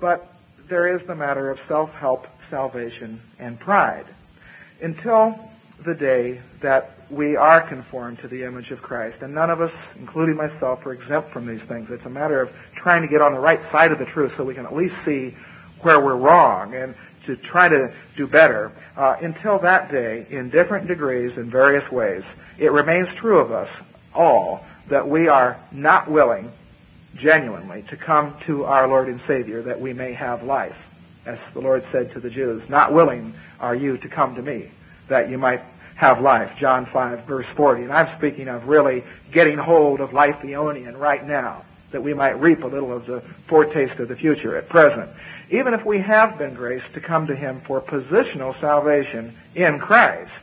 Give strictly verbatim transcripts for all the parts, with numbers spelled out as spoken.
But there is the matter of self-help, salvation, and pride. Until the day that we are conformed to the image of Christ, and none of us, including myself, are exempt from these things. It's a matter of trying to get on the right side of the truth so we can at least see where we're wrong and to try to do better. Uh, until that day, in different degrees, in various ways, it remains true of us all that we are not willing, genuinely, to come to our Lord and Savior that we may have life. As the Lord said to the Jews, not willing are you to come to me that you might have life. John five, verse forty. And I'm speaking of really getting hold of life Eonian right now, that we might reap a little of the foretaste of the future at present. Even if we have been graced to come to Him for positional salvation in Christ,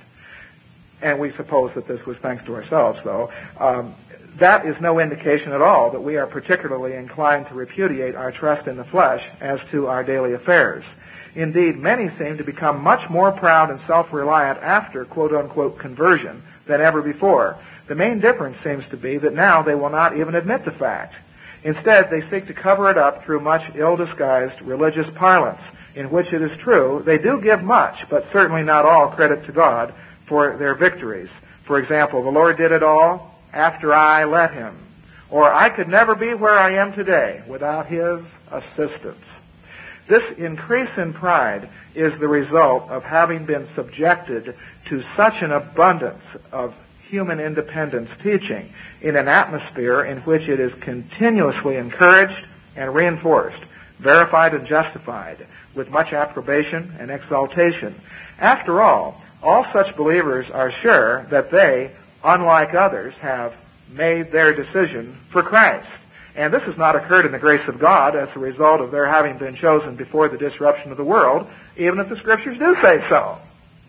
and we suppose that this was thanks to ourselves, though, um, that is no indication at all that we are particularly inclined to repudiate our trust in the flesh as to our daily affairs. Indeed, many seem to become much more proud and self-reliant after quote-unquote conversion than ever before. The main difference seems to be that now they will not even admit the fact. Instead, they seek to cover it up through much ill-disguised religious parlance, in which it is true they do give much, but certainly not all, credit to God for their victories. For example, the Lord did it all after I let Him. Or I could never be where I am today without His assistance. This increase in pride is the result of having been subjected to such an abundance of human independence teaching in an atmosphere in which it is continuously encouraged and reinforced, verified and justified, with much approbation and exaltation. After all, all such believers are sure that they, unlike others, have made their decision for Christ. And this has not occurred in the grace of God as a result of their having been chosen before the disruption of the world, even if the Scriptures do say so.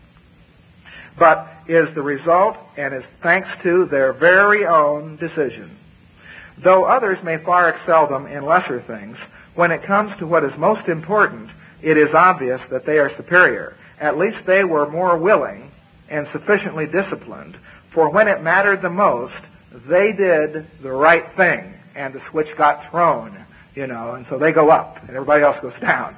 But is the result and is thanks to their very own decision. Though others may far excel them in lesser things, when it comes to what is most important, it is obvious that they are superior. At least they were more willing and sufficiently disciplined, for when it mattered the most, they did the right thing, and the switch got thrown, you know, and so they go up, and everybody else goes down.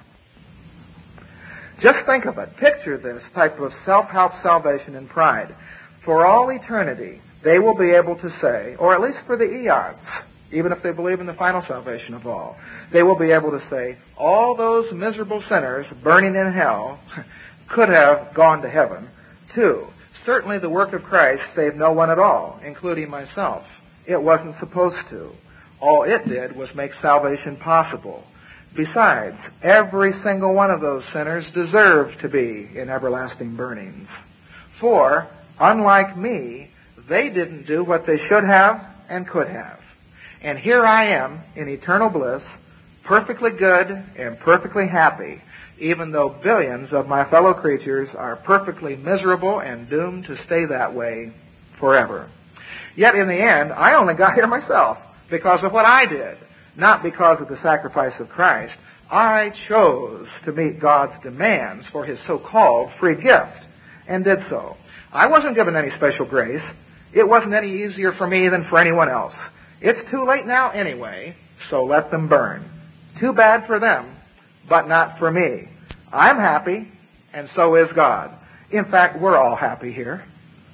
Just think of it. Picture this type of self-help salvation and pride. For all eternity, they will be able to say, or at least for the eons, even if they believe in the final salvation of all, they will be able to say, all those miserable sinners burning in hell could have gone to heaven, too. Certainly the work of Christ saved no one at all, including myself. It wasn't supposed to. All it did was make salvation possible. Besides, every single one of those sinners deserved to be in everlasting burnings. For, unlike me, they didn't do what they should have and could have. And here I am in eternal bliss, perfectly good and perfectly happy, even though billions of my fellow creatures are perfectly miserable and doomed to stay that way forever. Yet in the end, I only got here myself because of what I did, not because of the sacrifice of Christ. I chose to meet God's demands for His so-called free gift, and did so. I wasn't given any special grace. It wasn't any easier for me than for anyone else. It's too late now anyway, so let them burn. Too bad for them, but not for me. I'm happy, and so is God. In fact, we're all happy here.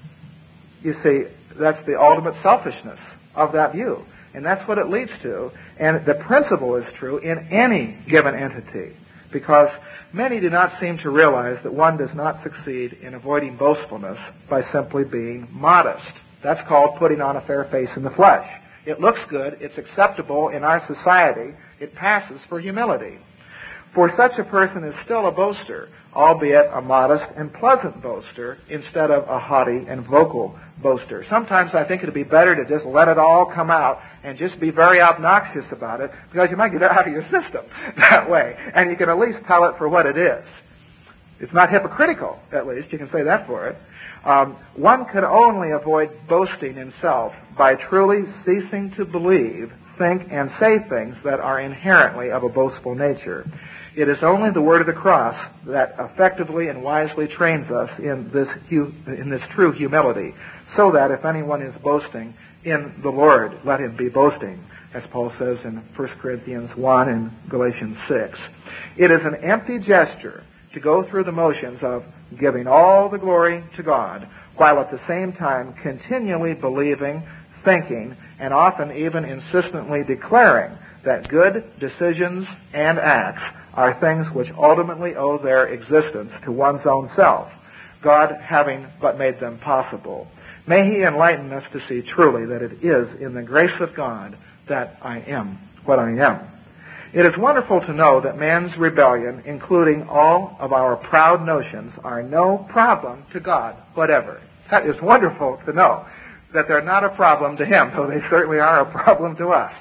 You see, that's the ultimate selfishness of that view. And that's what it leads to. And the principle is true in any given entity. Because many do not seem to realize that one does not succeed in avoiding boastfulness by simply being modest. That's called putting on a fair face in the flesh. It looks good. It's acceptable in our society. It passes for humility. For such a person is still a boaster, albeit a modest and pleasant boaster instead of a haughty and vocal boaster. Sometimes I think it would be better to just let it all come out and just be very obnoxious about it, because you might get it out of your system that way, and you can at least tell it for what it is. It's not hypocritical, at least. You can say that for it. Um, one could only avoid boasting in self by truly ceasing to believe, think, and say things that are inherently of a boastful nature. It is only the word of the cross that effectively and wisely trains us in this hu- in this true humility, so that if anyone is boasting, in the Lord let him be boasting, as Paul says in First Corinthians one and Galatians six. It is an empty gesture to go through the motions of giving all the glory to God, while at the same time continually believing, thinking, and often even insistently declaring that good decisions and acts are things which ultimately owe their existence to one's own self, God having but made them possible. May He enlighten us to see truly that it is in the grace of God that I am what I am. It is wonderful to know that man's rebellion, including all of our proud notions, are no problem to God whatever. That is wonderful to know, that they're not a problem to Him, though they certainly are a problem to us.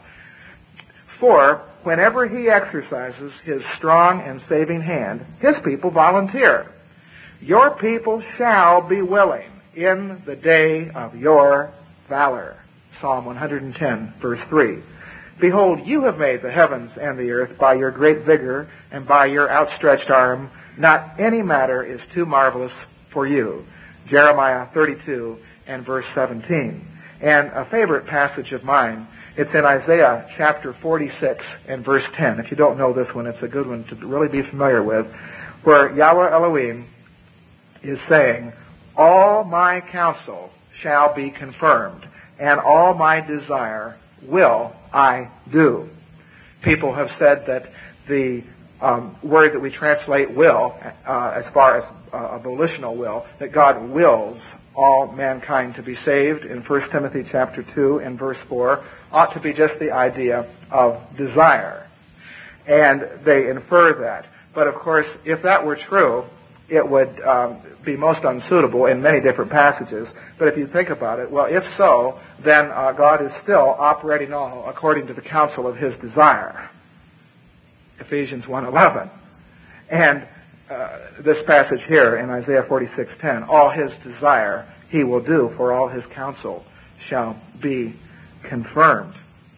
For whenever He exercises His strong and saving hand, His people volunteer. Your people shall be willing in the day of your valor. Psalm one hundred ten, verse three. Behold, you have made the heavens and the earth by your great vigor and by your outstretched arm. Not any matter is too marvelous for you. Jeremiah thirty-two and verse seventeen. And a favorite passage of mine, it's in Isaiah chapter forty-six and verse ten. If you don't know this one, it's a good one to really be familiar with, where Yahweh Elohim is saying, all my counsel shall be confirmed, and all my desire will I do. People have said that the um, word that we translate will, uh, as far as uh, a volitional will, that God wills all mankind to be saved in First Timothy chapter two and verse four, ought to be just the idea of desire. And they infer that. But of course, if that were true, it would um, be most unsuitable in many different passages. But if you think about it, well, if so, then uh, God is still operating all according to the counsel of His desire. Ephesians one eleven. And uh, this passage here in Isaiah forty-six ten, all His desire He will do, for all His counsel shall be confirmed.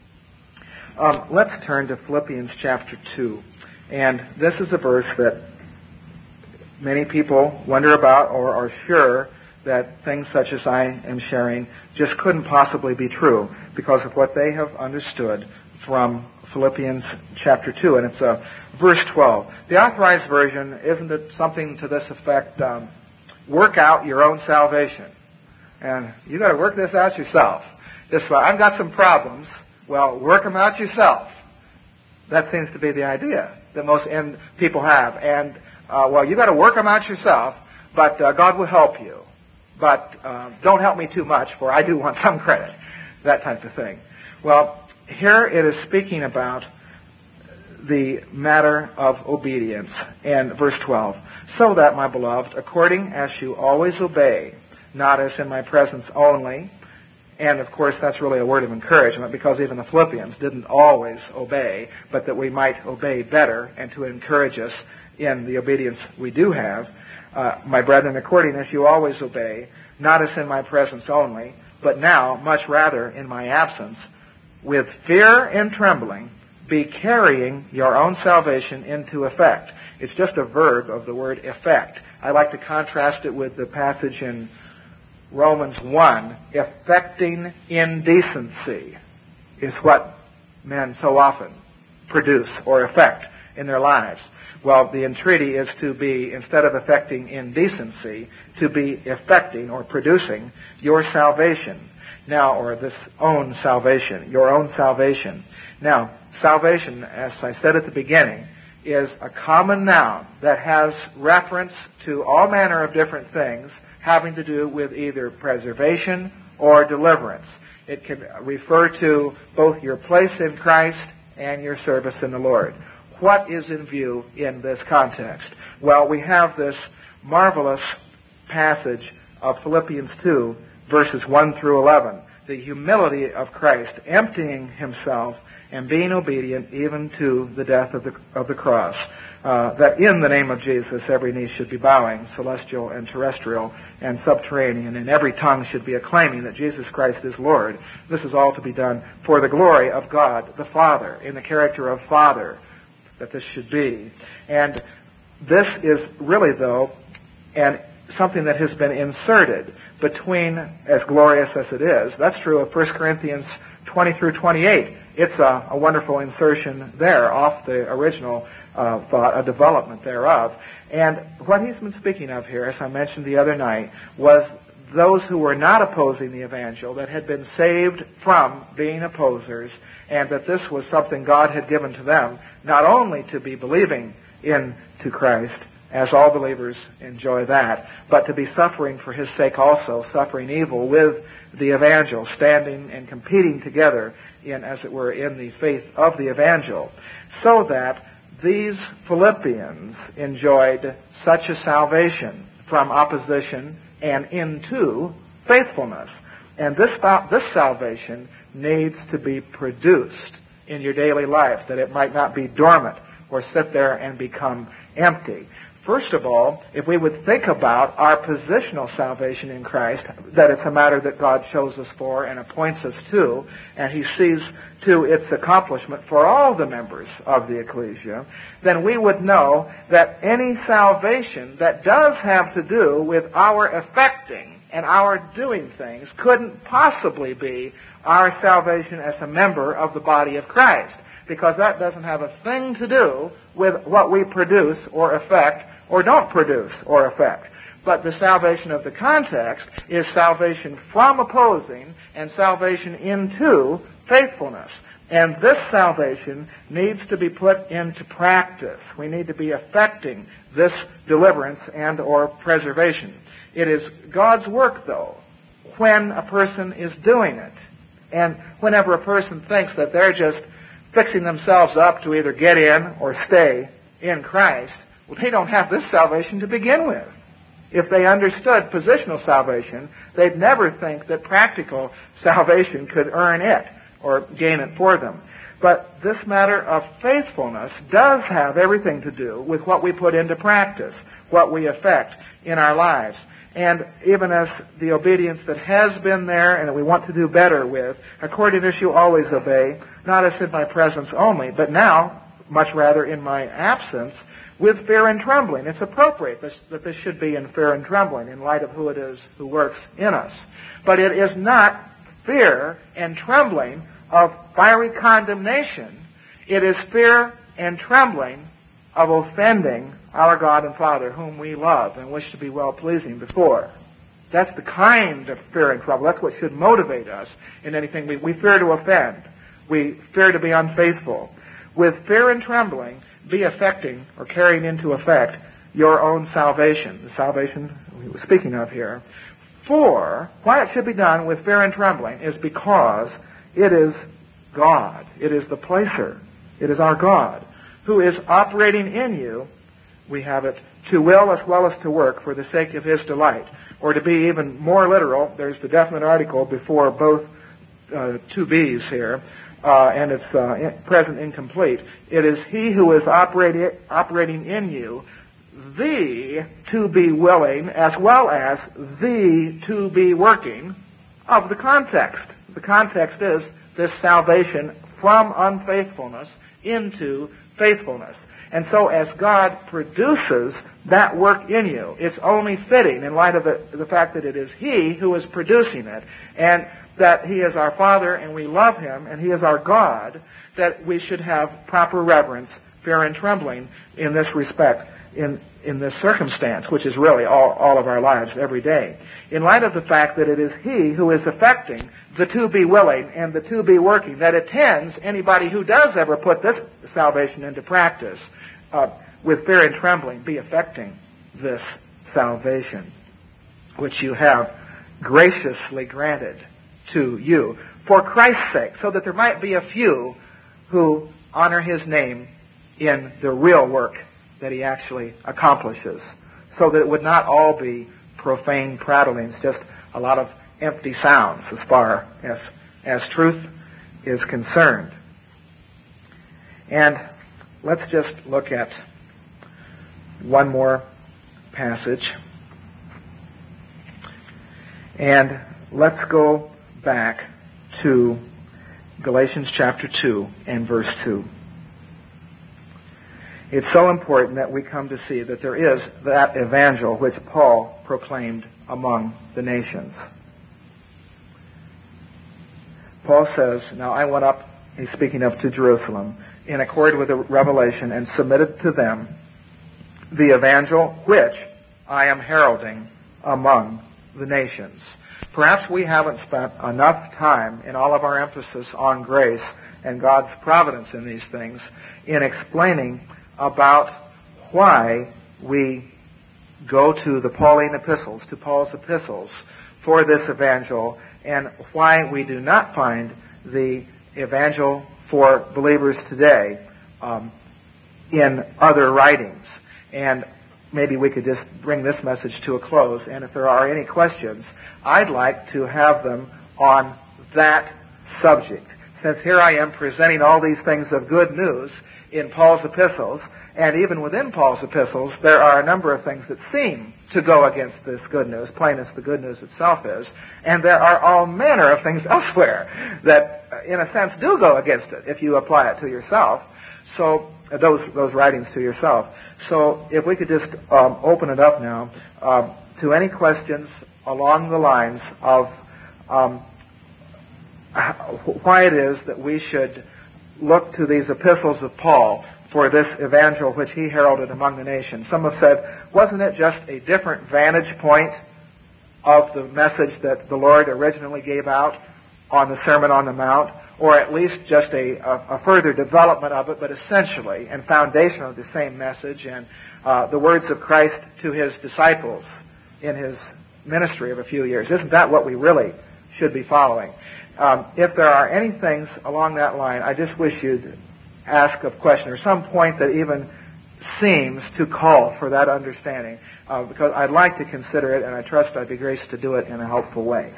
Um, let's turn to Philippians chapter two. And this is a verse that many people wonder about or are sure that things such as I am sharing just couldn't possibly be true because of what they have understood from Philippians chapter two. And it's uh, verse twelve. The Authorized Version, isn't it something to this effect, um, work out your own salvation. And you got to work this out yourself. Just, uh, I've got some problems. Well, work them out yourself. That seems to be the idea that most end people have. And Uh, well, you got to work them out yourself, but uh, God will help you. But uh, don't help me too much, for I do want some credit. That type of thing. Well, here it is speaking about the matter of obedience. And verse twelve, so that, my beloved, according as you always obey, not as in my presence only. And, of course, that's really a word of encouragement, because even the Philippians didn't always obey, but that we might obey better and to encourage us in the obedience we do have. Uh, my brethren, according as you always obey, not as in my presence only, but now, much rather, in my absence, with fear and trembling, be carrying your own salvation into effect. It's just a verb of the word effect. I like to contrast it with the passage in Romans one, effecting indecency is what men so often produce or effect in their lives. Well, the entreaty is to be, instead of effecting indecency, to be effecting or producing your salvation. Now, or this own salvation, your own salvation. Now, salvation, as I said at the beginning, is a common noun that has reference to all manner of different things having to do with either preservation or deliverance. It can refer to both your place in Christ and your service in the Lord. What is in view in this context? Well, we have this marvelous passage of Philippians two, verses one through eleven. The humility of Christ, emptying Himself and being obedient even to the death of the, of the cross. Uh, that in the name of Jesus every knee should be bowing, celestial and terrestrial and subterranean, and every tongue should be acclaiming that Jesus Christ is Lord. This is all to be done for the glory of God the Father, in the character of Father, that this should be. And this is really, though, an something that has been inserted between, as glorious as it is. That's true of First Corinthians twenty through twenty-eight. It's a, a wonderful insertion there off the original uh, thought, a development thereof. And what he's been speaking of here, as I mentioned the other night, was those who were not opposing the evangel, that had been saved from being opposers, and that this was something God had given to them, not only to be believing into Christ, as all believers enjoy that, but to be suffering for his sake also, suffering evil with the evangel, standing and competing together in, as it were, in the faith of the evangel, so that these Philippians enjoyed such a salvation from opposition and into faithfulness. And this, this salvation needs to be produced in your daily life, that it might not be dormant or sit there and become empty. First of all, if we would think about our positional salvation in Christ, that it's a matter that God chose us for and appoints us to, and he sees to its accomplishment for all the members of the ecclesia, then we would know that any salvation that does have to do with our effecting and our doing things couldn't possibly be our salvation as a member of the body of Christ, because that doesn't have a thing to do with what we produce or effect or don't produce or effect. But the salvation of the context is salvation from opposing and salvation into faithfulness. And this salvation needs to be put into practice. We need to be effecting this deliverance and or preservation. It is God's work, though, when a person is doing it. And whenever a person thinks that they're just fixing themselves up to either get in or stay in Christ, well, they don't have this salvation to begin with. If they understood positional salvation, they'd never think that practical salvation could earn it or gain it for them. But this matter of faithfulness does have everything to do with what we put into practice, what we effect in our lives. And even as the obedience that has been there and that we want to do better with, according to this you always obey, not as in my presence only, but now, much rather in my absence, with fear and trembling. It's appropriate that this should be in fear and trembling in light of who it is who works in us. But it is not fear and trembling of fiery condemnation. It is fear and trembling of offending our God and Father, whom we love and wish to be well-pleasing before. That's the kind of fear and trouble. That's what should motivate us in anything. We, we fear to offend. We fear to be unfaithful. With fear and trembling, be effecting or carrying into effect your own salvation, the salvation we were speaking of here. For why it should be done with fear and trembling is because it is God. It is the placer. It is our God who is operating in you. We have it to will as well as to work for the sake of his delight. Or to be even more literal, there's the definite article before both uh, two B's here. Uh, and it's uh, in, present incomplete. It is he who is operating operating in you, the to be willing as well as the to be working of the context. The context is this salvation from unfaithfulness into faithfulness. And so as God produces that work in you, it's only fitting in light of the, the fact that it is he who is producing it, and that he is our Father and we love him and he is our God, that we should have proper reverence, fear and trembling in this respect, in, in this circumstance, which is really all, all of our lives every day. In light of the fact that it is he who is effecting the to be willing and the to be working, that attends anybody who does ever put this salvation into practice, uh, with fear and trembling, be effecting this salvation, which you have graciously granted to you for Christ's sake, so that there might be a few who honor his name in the real work that he actually accomplishes, so that it would not all be profane prattlings, just a lot of empty sounds as far as as truth is concerned. And let's just look at one more passage, and let's go back to Galatians chapter two and verse two. It's so important that we come to see that there is that evangel which Paul proclaimed among the nations. Paul says, now I went up, he's speaking up to Jerusalem, in accord with the revelation, and submitted to them the evangel which I am heralding among the nations. Perhaps we haven't spent enough time in all of our emphasis on grace and God's providence in these things in explaining about why we go to the Pauline epistles, to Paul's epistles, for this evangel, and why we do not find the evangel for believers today um, in other writings. And maybe we could just bring this message to a close, and if there are any questions, I'd like to have them on that subject. Since here I am presenting all these things of good news in Paul's epistles, and even within Paul's epistles, there are a number of things that seem to go against this good news, plain as the good news itself is, and there are all manner of things elsewhere that, in a sense, do go against it if you apply it to yourself. So, uh, those those writings to yourself. So, if we could just um, open it up now um, to any questions along the lines of um, why it is that we should look to these epistles of Paul for this evangel which he heralded among the nations. Some have said, wasn't it just a different vantage point of the message that the Lord originally gave out on the Sermon on the Mount, or at least just a, a, a further development of it, but essentially and foundationally the same message, and uh, the words of Christ to his disciples in his ministry of a few years? Isn't that what we really should be following? Um, if there are any things along that line, I just wish you'd ask a question, or some point that even seems to call for that understanding, uh, because I'd like to consider it, and I trust I'd be graced to do it in a helpful way.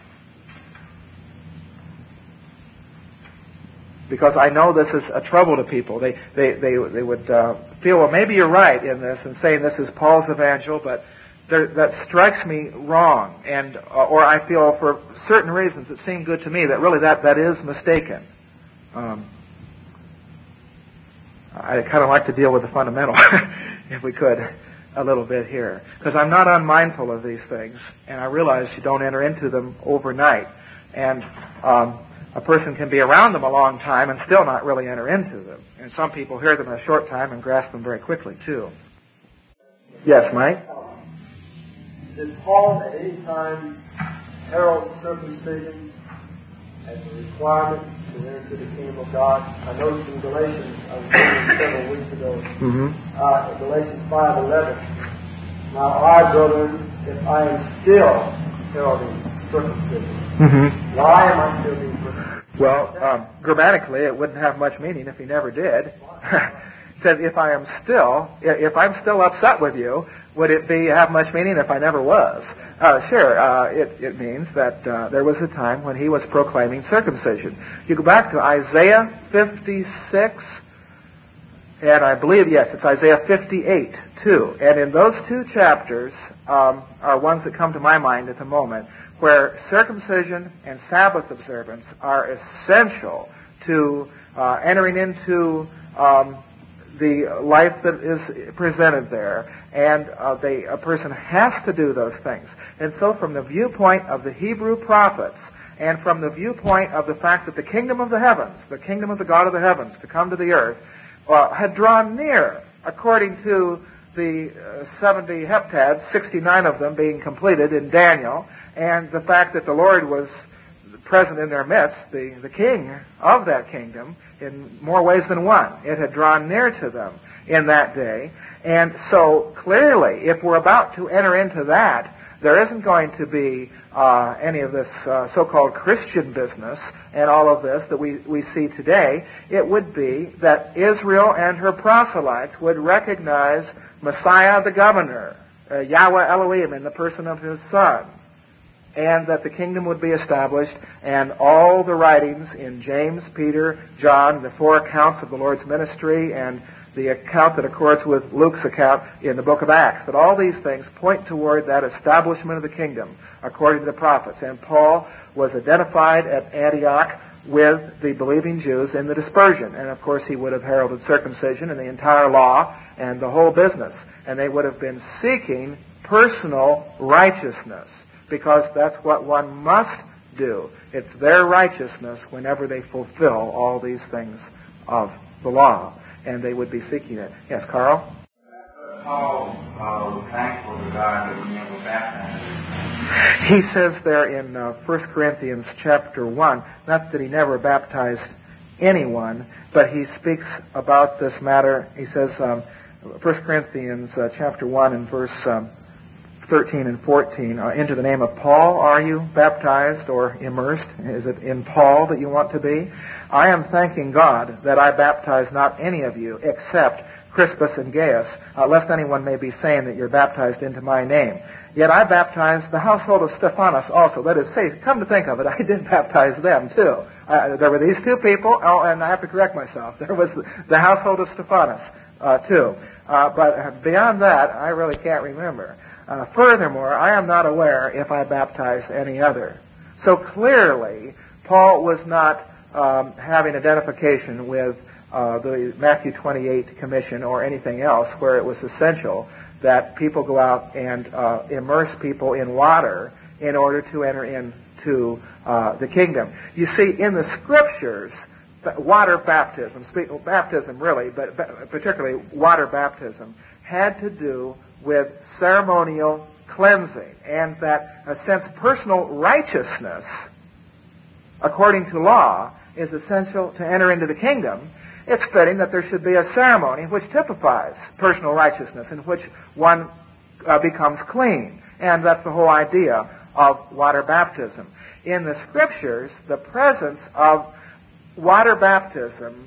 Because I know this is a trouble to people. They they they, they would uh, feel, well, maybe you're right in this and saying this is Paul's evangel, but there, that strikes me wrong, and uh, or I feel for certain reasons that seem good to me that really that, that is mistaken. Um, I kind of like to deal with the fundamental, if we could, a little bit here. Because I'm not unmindful of these things, and I realize you don't enter into them overnight. And um, a person can be around them a long time and still not really enter into them. And some people hear them in a short time and grasp them very quickly, too. Yes, Mike? Did Paul at any time herald circumcision as a requirement to enter into the kingdom of God? I noticed in Galatians, I was reading several weeks ago, mm-hmm. uh, in Galatians five eleven, now I, brethren, if I am still heralding circumcision, mm-hmm. why am I still being circumcised? Well, um, grammatically, it wouldn't have much meaning if he never did. It says, if I am still, if I'm still upset with you, would it be have much meaning if I never was? Uh, sure, uh, it, it means that uh, there was a time when he was proclaiming circumcision. You go back to Isaiah fifty-six, and I believe, yes, it's Isaiah fifty-eight, too. And in those two chapters um, are ones that come to my mind at the moment, where circumcision and Sabbath observance are essential to uh, entering into um, the life that is presented there, and uh, they, a person has to do those things. And so from the viewpoint of the Hebrew prophets, and from the viewpoint of the fact that the kingdom of the heavens, the kingdom of the God of the heavens, to come to the earth, uh, had drawn near, according to the uh, seventy heptads, sixty-nine of them being completed in Daniel, and the fact that the Lord was present in their midst, the, the king of that kingdom, in more ways than one. It had drawn near to them in that day. And so, clearly, if we're about to enter into that, there isn't going to be uh, any of this uh, so-called Christian business and all of this that we, we see today. It would be that Israel and her proselytes would recognize Messiah the governor, uh, Yahweh Elohim, in the person of his Son, and that the kingdom would be established, and all the writings in James, Peter, John, the four accounts of the Lord's ministry, and the account that accords with Luke's account in the book of Acts, that all these things point toward that establishment of the kingdom according to the prophets. And Paul was identified at Antioch with the believing Jews in the dispersion. And of course he would have heralded circumcision and the entire law and the whole business. And they would have been seeking personal righteousness, because that's what one must do. It's their righteousness whenever they fulfill all these things of the law. And they would be seeking it. Yes, Carl? Paul uh, was thankful to God that he never baptized. He says there in uh, First Corinthians chapter one, not that he never baptized anyone, but he speaks about this matter. He says, um, First Corinthians uh, chapter one and verse um, thirteen and fourteen, uh, into the name of Paul are you baptized or immersed? Is it in Paul that you want to be? I am thanking God that I baptize not any of you except Crispus and Gaius, uh, lest anyone may be saying that you're baptized into my name. Yet I baptized the household of Stephanas also. That is, say, come to think of it, I did baptize them too. Uh, there were these two people, oh, and I have to correct myself. There was the, the household of Stephanas uh, too. Uh, but beyond that, I really can't remember. Uh, furthermore, I am not aware if I baptized any other. So clearly, Paul was not um, having identification with uh, the Matthew twenty-eight commission or anything else where it was essential that people go out and uh, immerse people in water in order to enter into uh, the kingdom. You see, in the Scriptures, water baptism, baptism really, but particularly water baptism, had to do with ceremonial cleansing, and that, a sense, personal righteousness, according to law, is essential to enter into the kingdom. It's fitting that there should be a ceremony which typifies personal righteousness, in which one uh, becomes clean. And that's the whole idea of water baptism. In the Scriptures, the presence of water baptism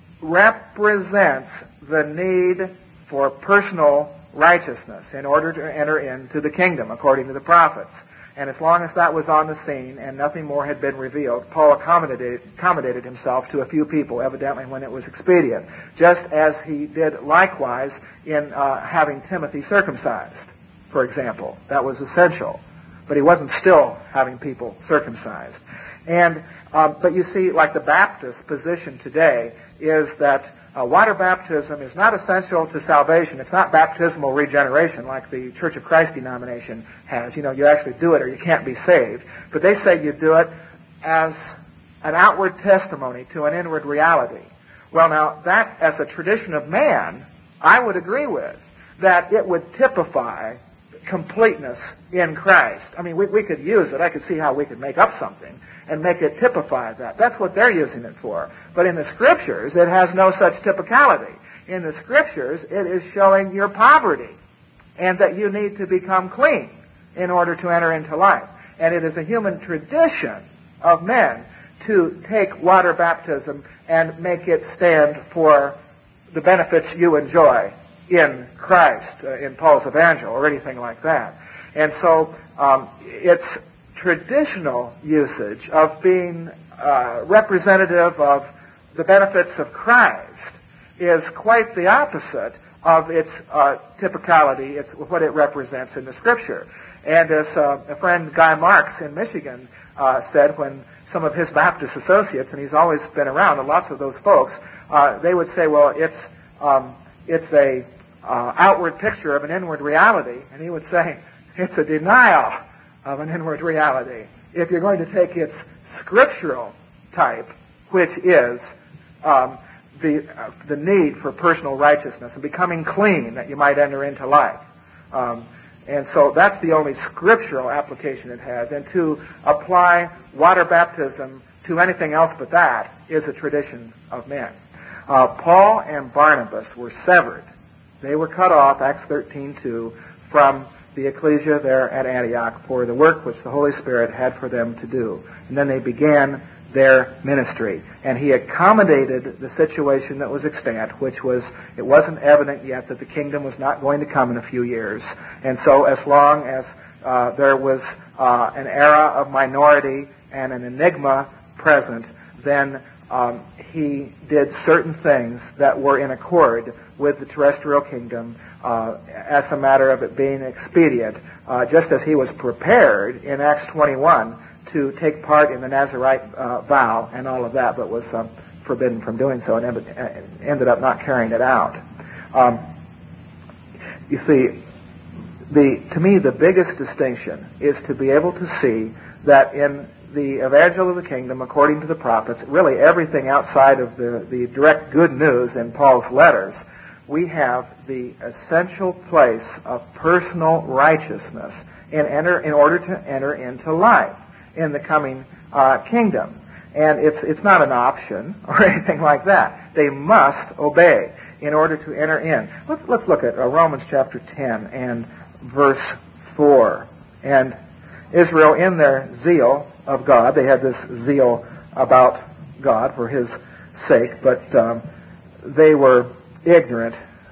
represents the need for personal righteousness in order to enter into the kingdom, according to the prophets. And as long as that was on the scene and nothing more had been revealed, Paul accommodated, accommodated himself to a few people, evidently when it was expedient, just as he did likewise in uh, having Timothy circumcised, for example. That was essential. But he wasn't still having people circumcised. And um, but you see, like the Baptist position today is that Uh, water baptism is not essential to salvation. It's not baptismal regeneration like the Church of Christ denomination has. You know, you actually do it or you can't be saved. But they say you do it as an outward testimony to an inward reality. Well, now, that as a tradition of man, I would agree with, that it would typify completeness in Christ. I mean, we, we could use it. I could see how we could make up something and make it typify that. That's what they're using it for. But in the Scriptures, it has no such typicality. In the Scriptures, it is showing your poverty and that you need to become clean in order to enter into life. And it is a human tradition of men to take water baptism and make it stand for the benefits you enjoy in Christ, uh, in Paul's evangel, or anything like that. And so um, it's traditional usage of being uh, representative of the benefits of Christ is quite the opposite of its uh, typicality, it's what it represents in the Scripture. And as uh, a friend Guy Marks in Michigan uh, said when some of his Baptist associates, and he's always been around, and lots of those folks, uh, they would say, well, it's um, it's a uh, outward picture of an inward reality. And he would say, it's a denial of an inward reality if you're going to take its scriptural type, which is um, the uh, the need for personal righteousness and becoming clean that you might enter into life. Um, and so that's the only scriptural application it has. And to apply water baptism to anything else but that is a tradition of men. Uh, Paul and Barnabas were severed. They were cut off, Acts thirteen two, from the ecclesia there at Antioch for the work which the Holy Spirit had for them to do. And then they began their ministry. And he accommodated the situation that was extant, which was, it wasn't evident yet that the kingdom was not going to come in a few years. And so as long as uh, there was uh, an era of minority and an enigma present, then um, he did certain things that were in accord with the terrestrial kingdom uh, as a matter of it being expedient, uh, just as he was prepared in Acts twenty-one to take part in the Nazirite uh, vow and all of that, but was um, forbidden from doing so and ended up not carrying it out. Um, you see, the to me the biggest distinction is to be able to see that in the Evangel of the Kingdom, according to the prophets, really everything outside of the, the direct good news in Paul's letters, we have the essential place of personal righteousness in, enter, in order to enter into life in the coming uh, kingdom. And it's it's not an option or anything like that. They must obey in order to enter in. Let's let's look at uh, Romans chapter ten and verse four. And Israel, in their zeal of God, they had this zeal about God for His sake, but um, they were ignorant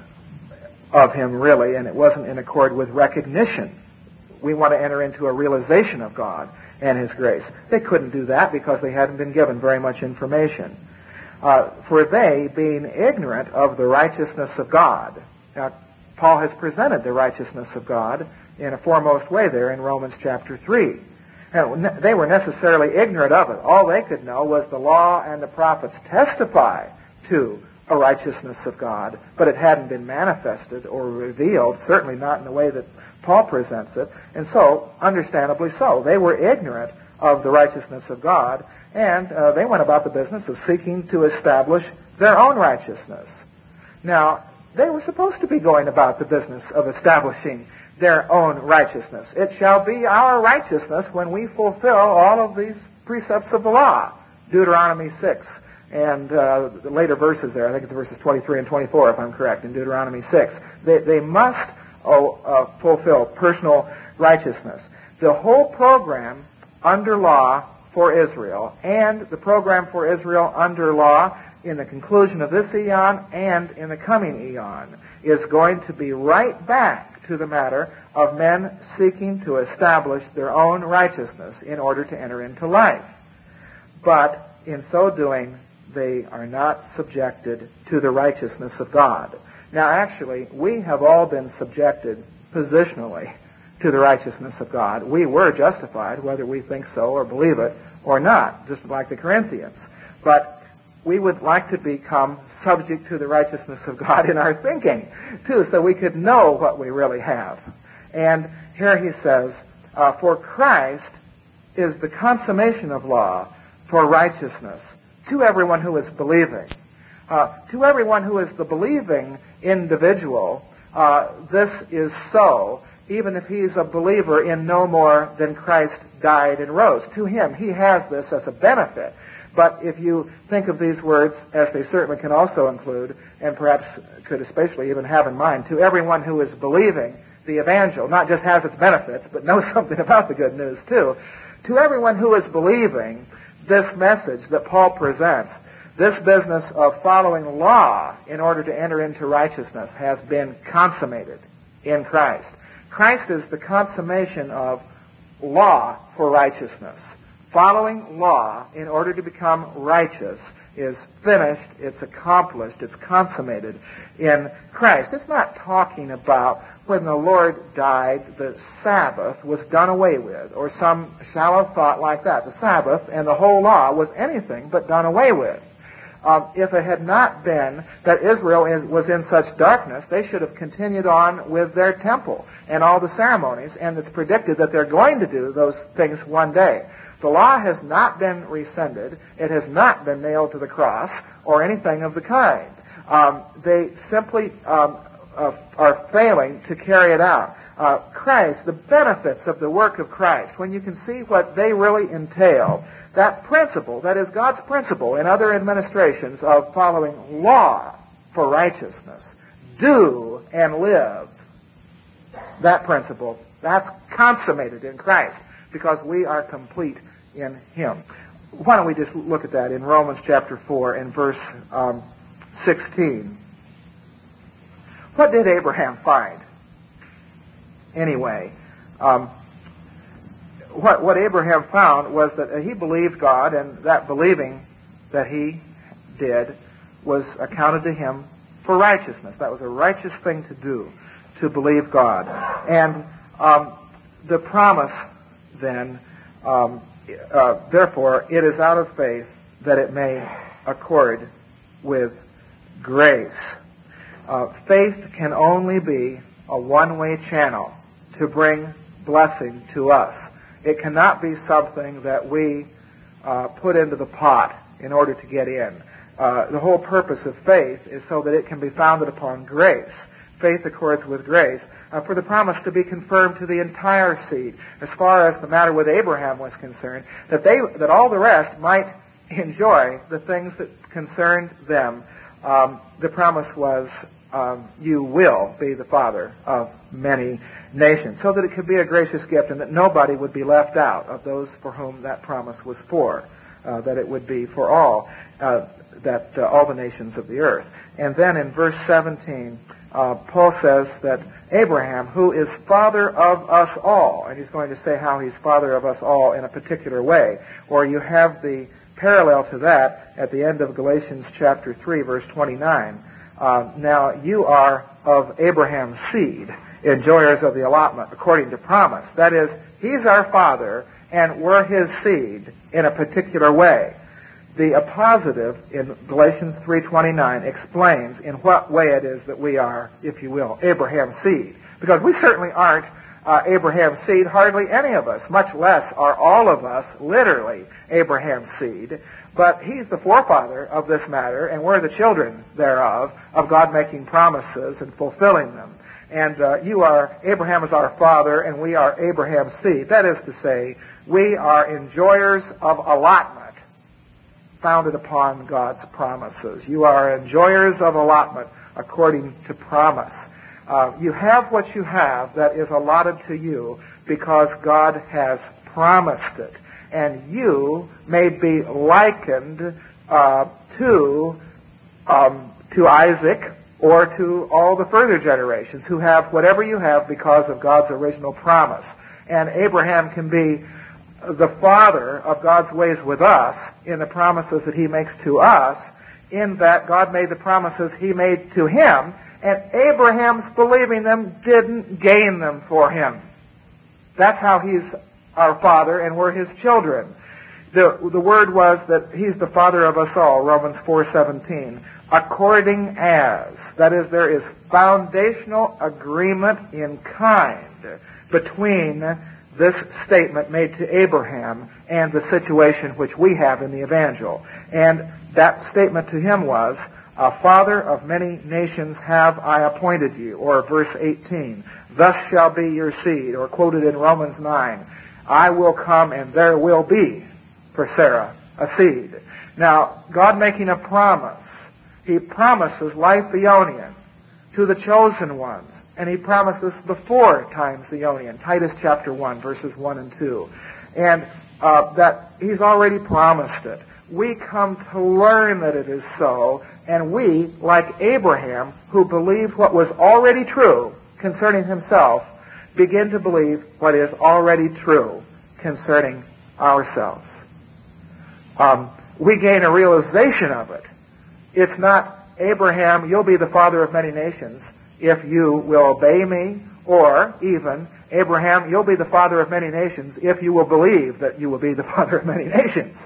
of Him, really, and it wasn't in accord with recognition. We want to enter into a realization of God and His grace. They couldn't do that because they hadn't been given very much information. Uh, for they, being ignorant of the righteousness of God, now, Paul has presented the righteousness of God in a foremost way there in Romans chapter three. And they were necessarily ignorant of it. All they could know was the law and the prophets testify to a righteousness of God, but it hadn't been manifested or revealed, certainly not in the way that Paul presents it. And so, understandably so, they were ignorant of the righteousness of God, and uh, they went about the business of seeking to establish their own righteousness. Now, they were supposed to be going about the business of establishing their own righteousness. It shall be our righteousness when we fulfill all of these precepts of the law. Deuteronomy six and uh, the later verses there, I think it's verses twenty-three and twenty-four if I'm correct, in Deuteronomy six. They, they must oh, uh, fulfill personal righteousness. The whole program under law for Israel and the program for Israel under law in the conclusion of this eon and in the coming eon is going to be right back to the matter of men seeking to establish their own righteousness in order to enter into life. But in so doing, they are not subjected to the righteousness of God. Now, actually, we have all been subjected positionally to the righteousness of God. We were justified, whether we think so or believe it or not, just like the Corinthians. But we would like to become subject to the righteousness of God in our thinking, too, so we could know what we really have. And here he says, uh, for Christ is the consummation of law for righteousness to everyone who is believing. Uh, to everyone who is the believing individual, uh, this is so, even if he's a believer in no more than Christ died and rose. To him, he has this as a benefit. But if you think of these words, as they certainly can also include, and perhaps could especially even have in mind, to everyone who is believing the evangel, not just has its benefits, but knows something about the good news too, to everyone who is believing this message that Paul presents, this business of following law in order to enter into righteousness has been consummated in Christ. Christ is the consummation of law for righteousness. Following law in order to become righteous is finished, it's accomplished, it's consummated in Christ. It's not talking about when the Lord died, the Sabbath was done away with, or some shallow thought like that. The Sabbath and the whole law was anything but done away with. Um, if it had not been that Israel is, was in such darkness, they should have continued on with their temple and all the ceremonies, and it's predicted that they're going to do those things one day. The law has not been rescinded. It has not been nailed to the cross or anything of the kind. Um, they simply um, uh, are failing to carry it out. Uh, Christ, the benefits of the work of Christ, when you can see what they really entail, that principle, that is God's principle in other administrations of following law for righteousness, do and live, that principle, that's consummated in Christ because we are complete in Him. Why don't we just look at that in Romans chapter four and verse um, sixteen. What did Abraham find? Anyway, um, what, what Abraham found was that he believed God, and that believing that he did was accounted to him for righteousness. That was a righteous thing to do, to believe God. And um, the promise then um, uh, therefore, it is out of faith that it may accord with grace. Uh, faith can only be a one-way channel to bring blessing to us. It cannot be something that we uh, put into the pot in order to get in. Uh, the whole purpose of faith is so that it can be founded upon grace. Faith accords with grace uh, for the promise to be confirmed to the entire seed, as far as the matter with Abraham was concerned, that they, that all the rest might enjoy the things that concerned them. Um, the promise was, um, you will be the father of many nations, so that it could be a gracious gift and that nobody would be left out of those for whom that promise was for, uh, that it would be for all, uh, that uh, all the nations of the earth. And then in verse seventeen, uh, Paul says that Abraham, who is father of us all, and he's going to say how he's father of us all in a particular way, or you have the parallel to that at the end of Galatians chapter three, verse twenty-nine. Uh, now you are of Abraham's seed, enjoyers of the allotment according to promise. That is, he's our father, and we're his seed in a particular way. The appositive in Galatians three twenty-nine explains in what way it is that we are, if you will, Abraham's seed. Because we certainly aren't uh, Abraham's seed, hardly any of us, much less are all of us literally Abraham's seed. But he's the forefather of this matter, and we're the children thereof, of God making promises and fulfilling them. And uh, you are, Abraham is our father, and we are Abraham's seed. That is to say, we are enjoyers of allotment founded upon God's promises. You are enjoyers of allotment according to promise. Uh, you have what you have that is allotted to you because God has promised it. And you may be likened uh, to um, to Isaac or to all the further generations who have whatever you have because of God's original promise. And Abraham can be the father of God's ways with us in the promises that he makes to us, in that God made the promises he made to him, and Abraham's believing them didn't gain them for him. That's how he's our father, and we're his children. The, the word was that he's the father of us all, Romans four seventeen. According as, that is, there is foundational agreement in kind between this statement made to Abraham and the situation which we have in the evangel. And that statement to him was, a father of many nations have I appointed you, or verse eighteen, thus shall be your seed, or quoted in Romans nine, I will come and there will be for Sarah a seed. Now, God making a promise, he promises life Eonian to the chosen ones. And he promises before times Eonian, Titus chapter one, verses one and two. And uh, that he's already promised it. We come to learn that it is so, and we, like Abraham, who believed what was already true concerning himself, begin to believe what is already true concerning ourselves. Um, we gain a realization of it. It's not, Abraham, you'll be the father of many nations if you will obey me, or even, Abraham, you'll be the father of many nations if you will believe that you will be the father of many nations.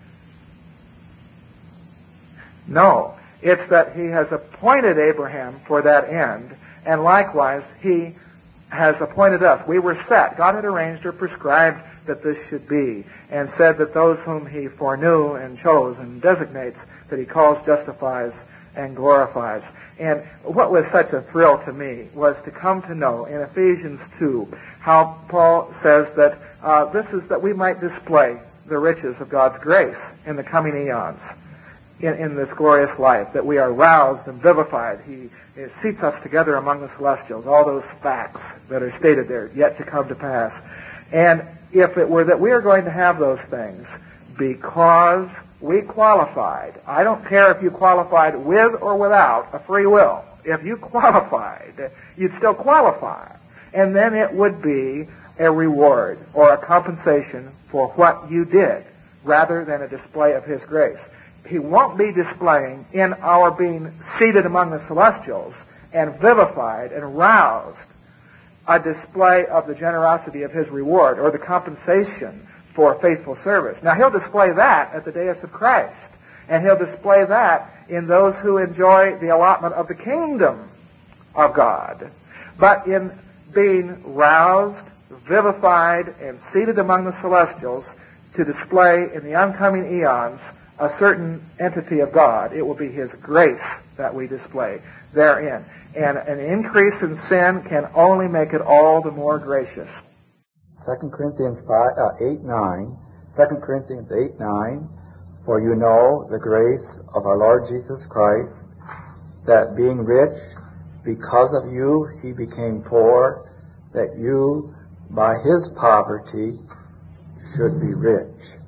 No, it's that he has appointed Abraham for that end, and likewise, he has appointed us. We were set. God had arranged or prescribed that this should be, and said that those whom he foreknew and chose and designates, that he calls, justifies, and glorifies. And what was such a thrill to me was to come to know in Ephesians two how Paul says that uh, this is that we might display the riches of God's grace in the coming eons, in, in this glorious life, that we are roused and vivified. He, he seats us together among the celestials, all those facts that are stated there, yet to come to pass. And if it were that we are going to have those things because we qualified, I don't care if you qualified with or without a free will. If you qualified, you'd still qualify. And then it would be a reward or a compensation for what you did, rather than a display of his grace. He won't be displaying in our being seated among the celestials and vivified and roused a display of the generosity of his reward or the compensation for faithful service. Now, he'll display that at the dais of Christ. And he'll display that in those who enjoy the allotment of the kingdom of God. But in being roused, vivified, and seated among the celestials to display in the oncoming eons a certain entity of God, it will be His grace that we display therein. And an increase in sin can only make it all the more gracious. Second Corinthians eight nine. Second Corinthians eight nine. For you know the grace of our Lord Jesus Christ, that being rich, because of you he became poor, that you by his poverty should be rich.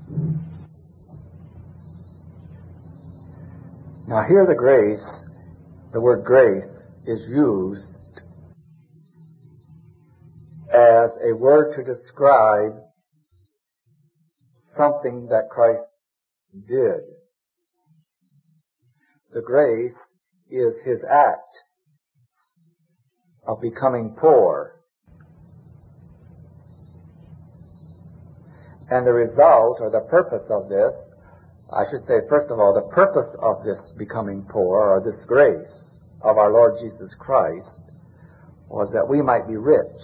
Now here the grace, the word grace, is used as a word to describe something that Christ did. The grace is his act of becoming poor. And the result, or the purpose of this, I should say, first of all, the purpose of this becoming poor, or this grace of our Lord Jesus Christ, was that we might be rich.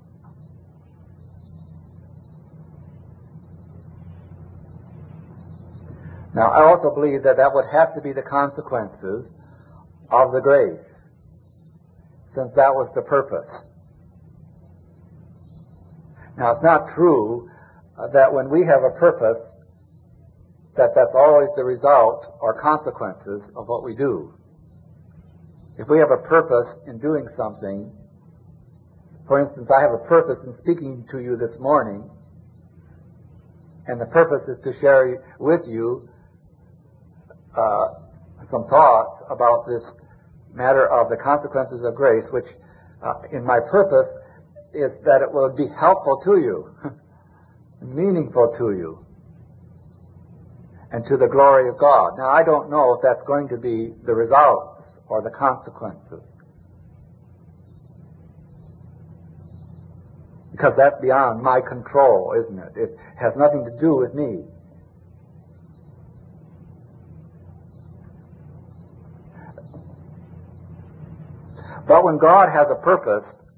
Now, I also believe that that would have to be the consequences of the grace, since that was the purpose. Now, it's not true uh, that when we have a purpose, that that's always the result or consequences of what we do. If we have a purpose in doing something, for instance, I have a purpose in speaking to you this morning, and the purpose is to share with you uh, some thoughts about this matter of the consequences of grace, which uh, in my purpose is that it will be helpful to you, meaningful to you, and to the glory of God. Now, I don't know if that's going to be the results or the consequences, because that's beyond my control, isn't it? It has nothing to do with me. But when God has a purpose,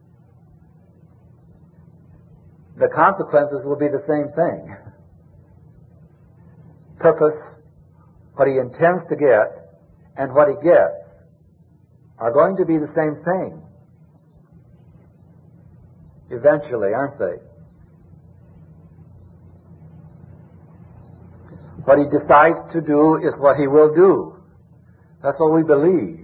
the consequences will be the same thing. Purpose, what he intends to get, and what he gets are going to be the same thing. Eventually, aren't they? What he decides to do is what he will do. That's what we believe.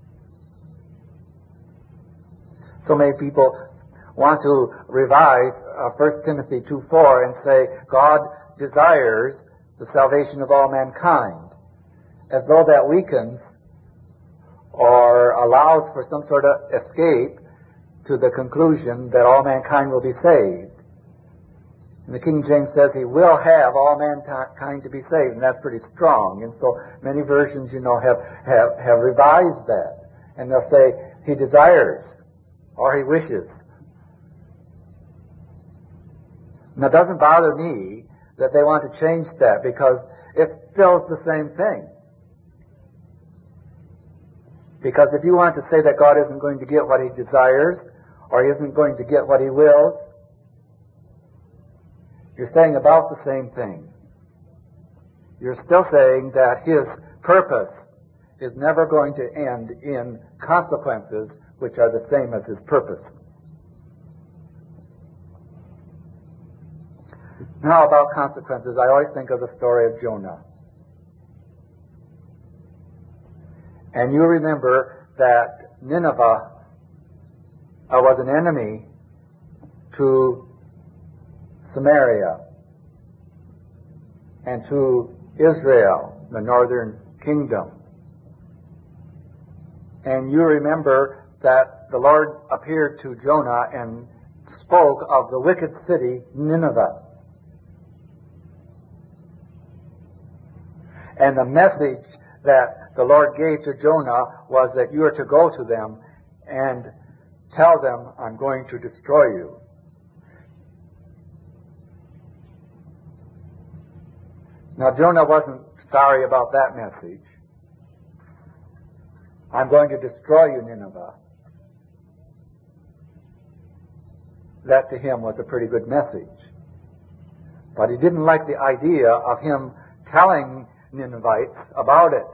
So many people want to revise uh, First Timothy two four and say, God desires the salvation of all mankind, as though that weakens or allows for some sort of escape to the conclusion that all mankind will be saved. And the King James says he will have all mankind to be saved, and that's pretty strong. And so many versions, you know, have, have, have revised that. And they'll say he desires or he wishes. Now, it doesn't bother me that they want to change that, because it still is the same thing. Because if you want to say that God isn't going to get what he desires, or he isn't going to get what he wills, you're saying about the same thing. You're still saying that his purpose is never going to end in consequences which are the same as his purpose. Now, about consequences, I always think of the story of Jonah. And you remember that Nineveh uh, was an enemy to Samaria and to Israel, the northern kingdom. And you remember that the Lord appeared to Jonah and spoke of the wicked city, Nineveh. And the message that the Lord gave to Jonah was that you are to go to them and tell them, I'm going to destroy you. Now, Jonah wasn't sorry about that message. I'm going to destroy you, Nineveh. That to him was a pretty good message. But he didn't like the idea of him telling Ninevites about it.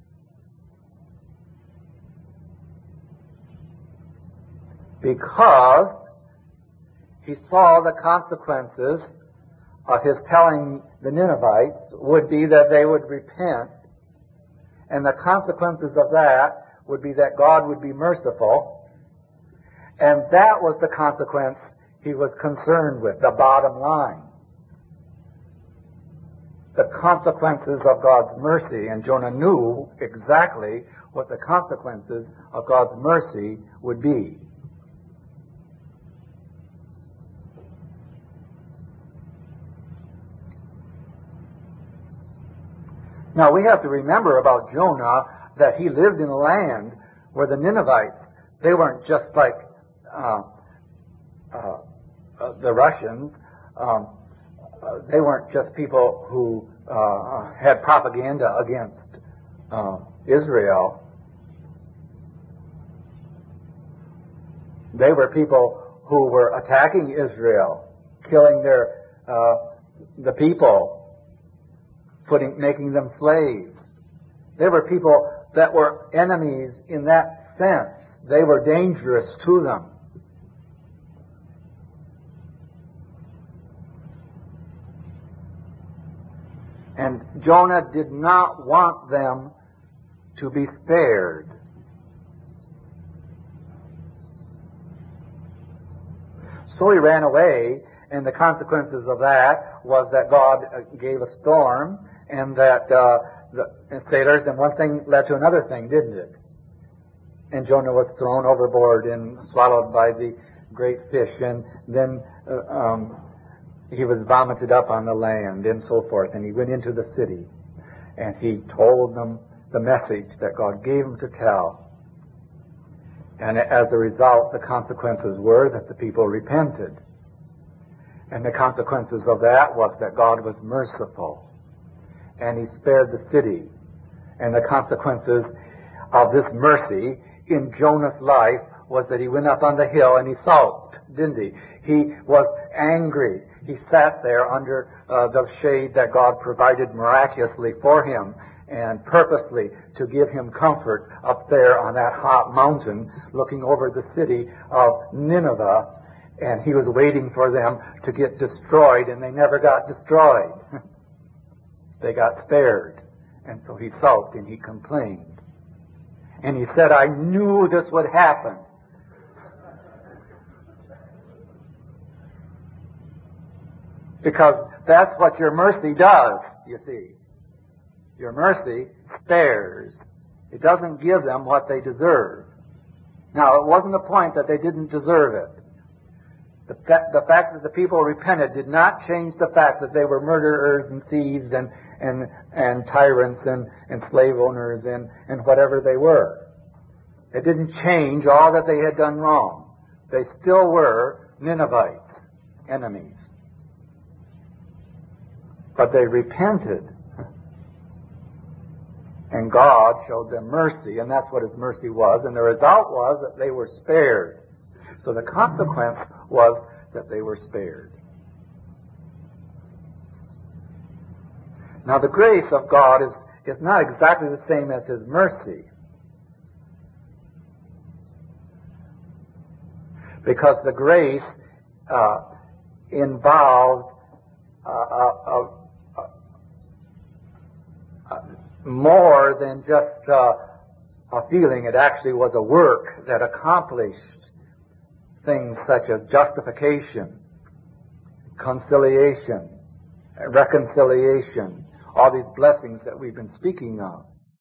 Because he saw the consequences of his telling the Ninevites would be that they would repent, and the consequences of that would be that God would be merciful, and that was the consequence he was concerned with, the bottom line. The consequences of God's mercy, and Jonah knew exactly what the consequences of God's mercy would be. Now, we have to remember about Jonah that he lived in a land where the Ninevites, they weren't just like uh, uh, uh, the Russians. Um, uh, they weren't just people who uh, had propaganda against uh, Israel. They were people who were attacking Israel, killing their uh, the people, putting, making them slaves. They were people that were enemies in that sense. They were dangerous to them. And Jonah did not want them to be spared. So he ran away, and the consequences of that was that God gave a storm, and that uh, the sailors, and one thing led to another thing, didn't it? And Jonah was thrown overboard and swallowed by the great fish, and then uh, um, he was vomited up on the land, and so forth. And he went into the city, and he told them the message that God gave him to tell. And as a result, the consequences were that the people repented. And the consequences of that was that God was merciful, and he spared the city. And the consequences of this mercy in Jonah's life was that he went up on the hill and he sulked, didn't he? He was angry. He sat there under uh, the shade that God provided miraculously for him, and purposely to give him comfort up there on that hot mountain looking over the city of Nineveh. And he was waiting for them to get destroyed, and they never got destroyed. They got spared. And so he sulked and he complained. And he said, I knew this would happen. Because that's what your mercy does, you see. Your mercy spares. It doesn't give them what they deserve. Now, it wasn't the point that they didn't deserve it. The, fa- the fact that the people repented did not change the fact that they were murderers and thieves and and, and tyrants and, and slave owners and, and whatever they were. It didn't change all that they had done wrong. They still were Ninevites, enemies. But they repented. And God showed them mercy, and that's what his mercy was. And the result was that they were spared. So the consequence was that they were spared. Now the grace of God is, is not exactly the same as his mercy. Because the grace uh, involved uh, uh, uh, uh, more than just uh, a feeling. It actually was a work that accomplished things such as justification, conciliation, reconciliation, all these blessings that we've been speaking of.